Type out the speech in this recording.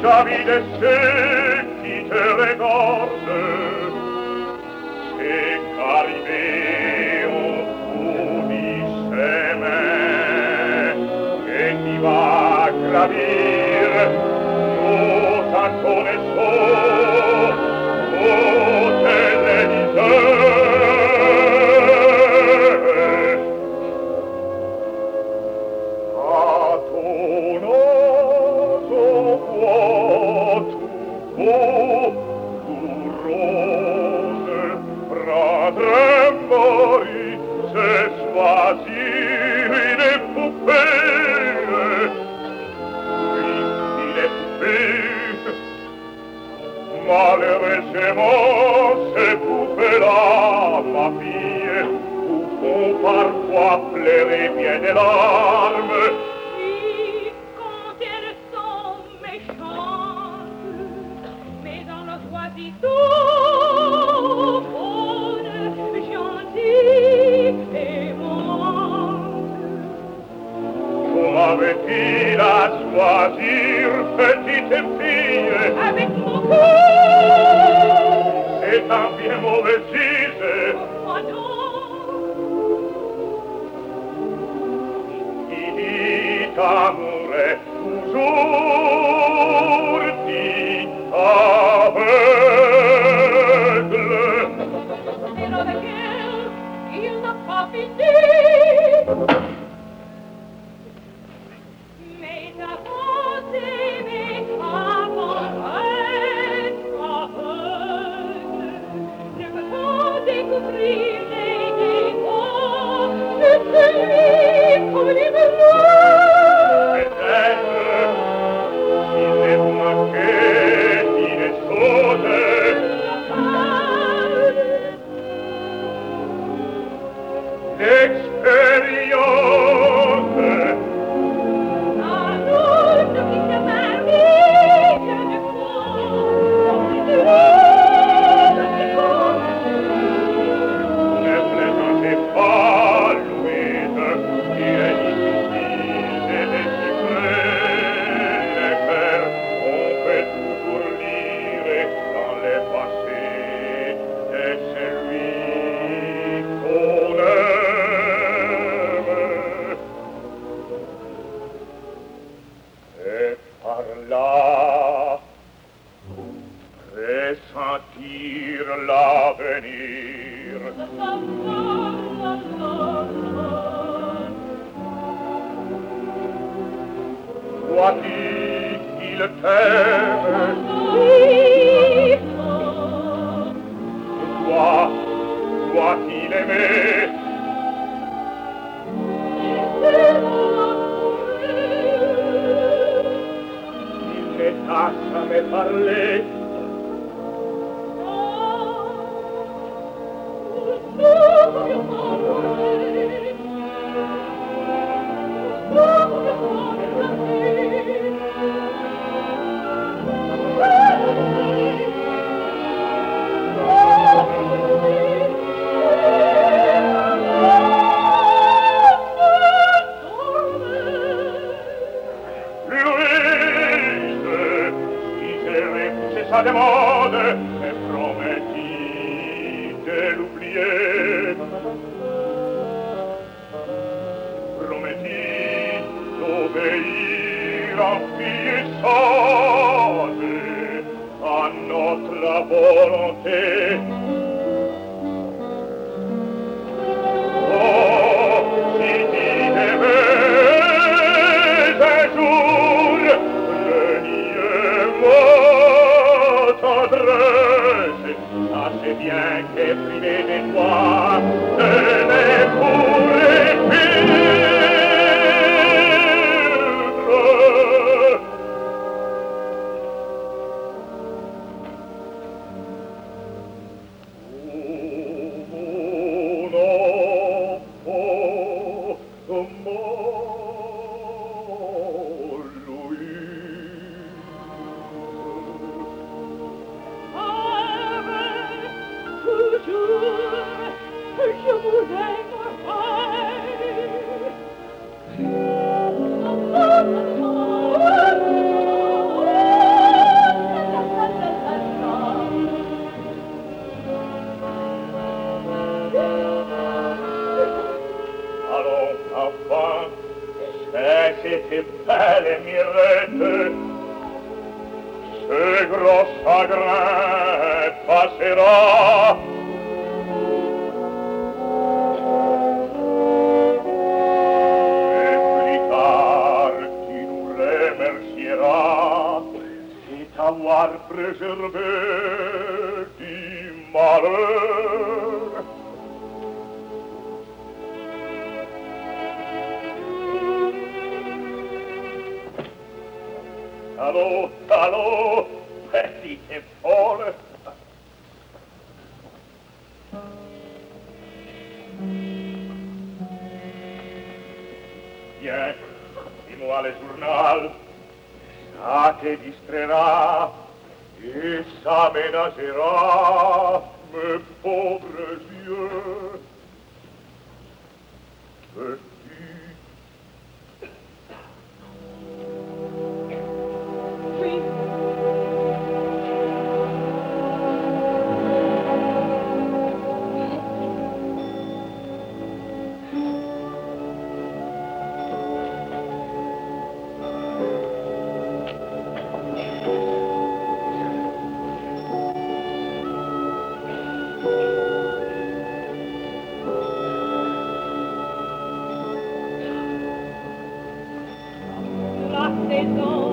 la vie de ceux qui te regardent, c'est qu'arrivé au bout du chemin, et qui va gravir, nous t'en connaissons, au téléviseur. Malheureusement, ces poupées-là, ma fille, vous font parfois pleurer bien des larmes. Oui, quand elles sont méchantes, mais dans leur oisito, bonne, gentille, aimante. Comment veut-il à choisir, petite fille? Avec mon cœur. C'est un bien mauvais juge. Oh non. Qui dit amour est toujours dit aveugle. Et avec elle, il n'a pas fini. Mais avant d'aimer, avant d'être aveugle, je veux pas découvrir les défauts de celui comme numéro. Peut-être qu'il est manqué d'une chose. L'expérience. Sentir l'avenir. Crois-tu qu'il t'aime? Oui. Toi, dois-tu l'aimer? Il ne t'a jamais parlé. Sa demande et promettit de l'oublier. Promettit d'obéir en fille sage à notre volonté. Oh, si tu devais un jour renier moi tendresse, sachez bien que privé de toi, je ne pourrai vivre. enfin, c'est cette belle Mirette. Ce gros chagrin passera. Et plus tard, tu nous remercieras. C'est t'avoir préservé du malheur. Allô, allô, petite folle. Viens, dis-moi le journal, ça te distraira et ça ménagera mes pauvres yeux. Veux-tu? Oui. La saison